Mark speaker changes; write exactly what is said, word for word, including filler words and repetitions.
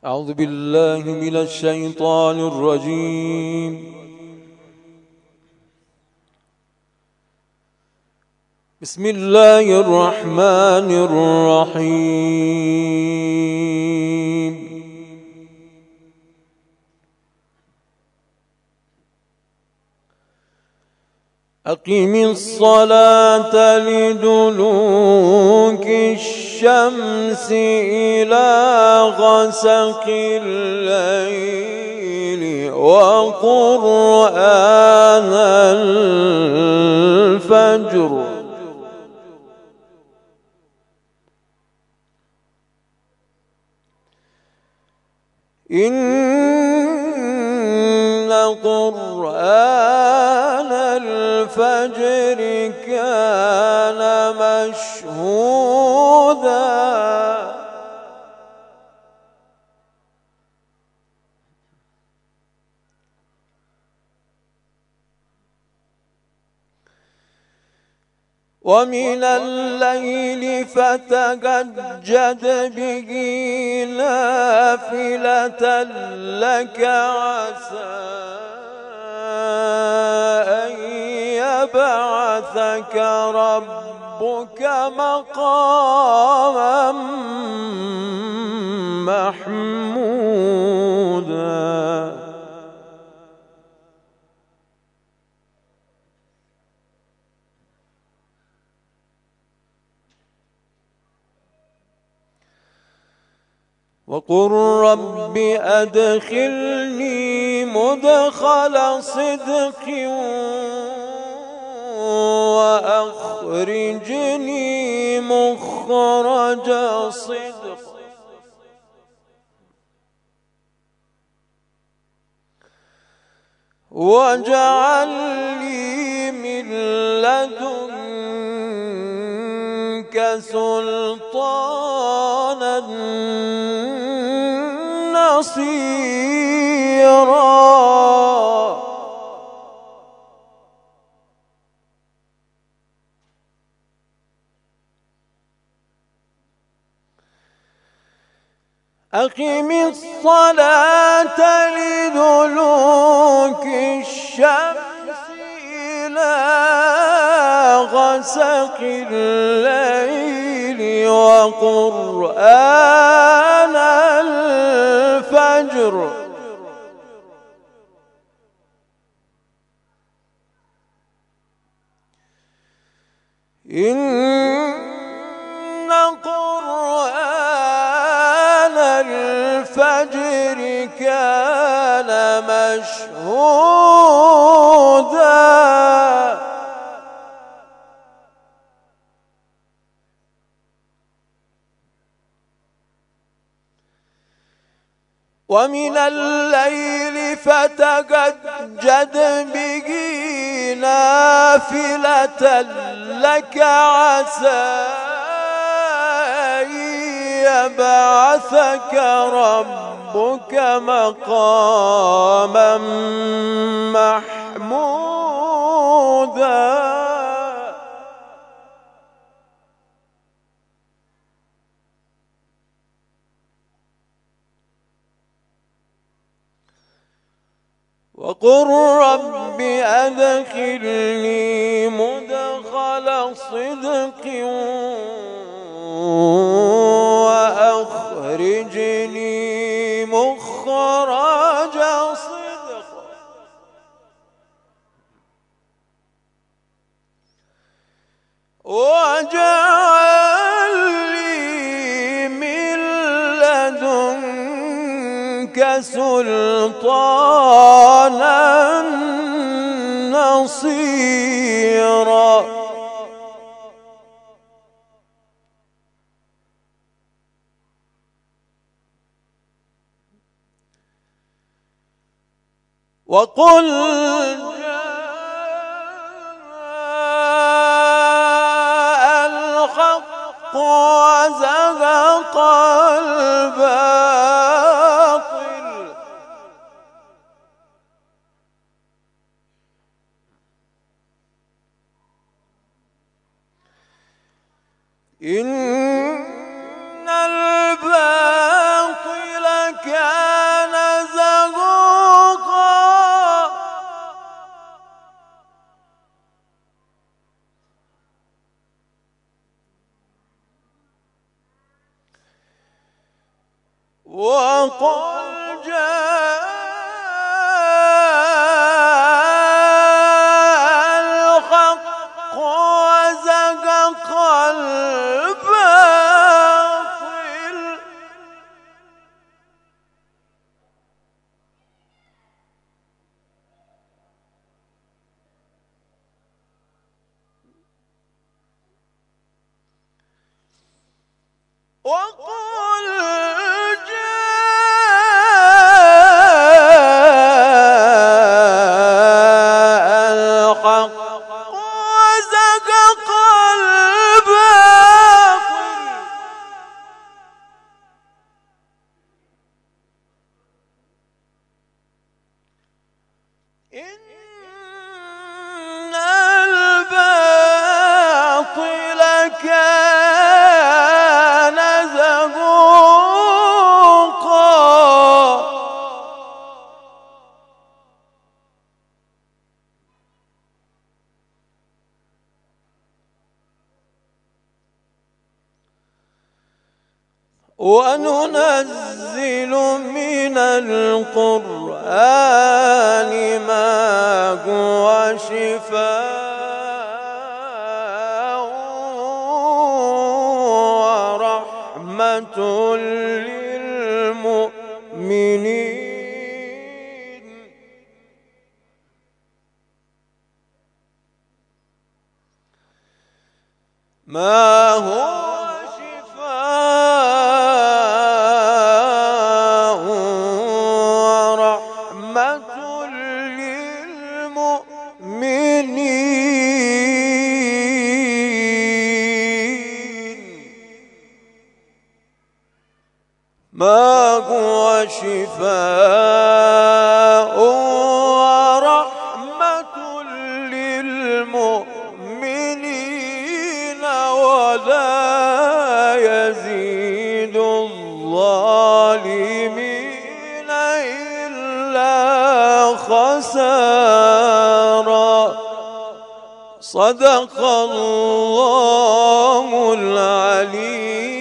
Speaker 1: أعوذ بالله من الشيطان الرجيم. بسم الله الرحمن الرحيم. أقم الصلاة لدلوك الشمس إلى غسق الليل وقرآن الفجر إن قرآن الفجر كان مشهودا ومن الليل فتهجد به نافلة لك عسى أن يبعثك ربك مقاما محمودا. وقل رب أدخلني مدخل صدق وأخرجني مخرج صدق واجعل لي من لدنك سلطانا نصيرا. أقم الصلاة لدلوك الشمس إلى غسق الليل وقرآن الفجر إن قرآن الفجر كان مشهودا. ومن الليل فتهجد به نافلة لك عسى أن يبعثك ربك مقاما محمودا. وقل رب أدخلني مدخل صدق وأخرجني مخرج صدق واجعل لي من لدنك سلطانا نصيرا. وقل جاء الحق وزهق الباطل إن الباطل كان وقل جاء الحق وزهق الباطل وقل جاء الحق وزهق الباطل إن الباطل كان وننزل من القرآن ما هو شفاء ورحمة للمؤمنين ما هو ما هو شفاء ورحمة للمؤمنين ولا يزيد الظالمين إلا خسارا. صدق الله العليم.